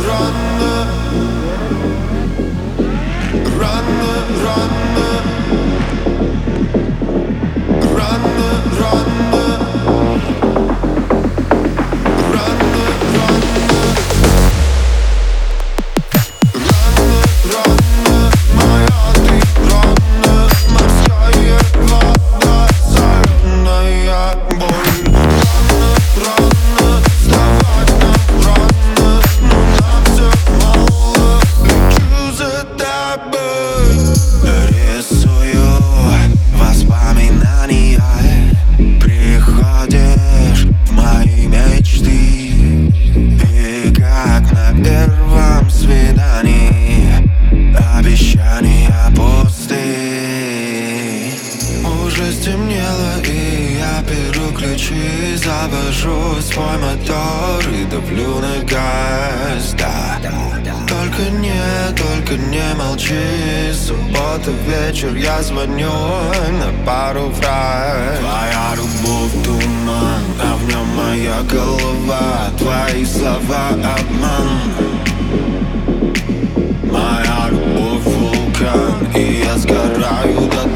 Стемнело, и я беру ключи, завожу свой мотор и давлю на газ, да. Только не молчи, суббота вечер, я звоню на пару фраз. Твоя любовь туман, а в нем моя голова, твои слова обман. Моя любовь вулкан, и я сгораю до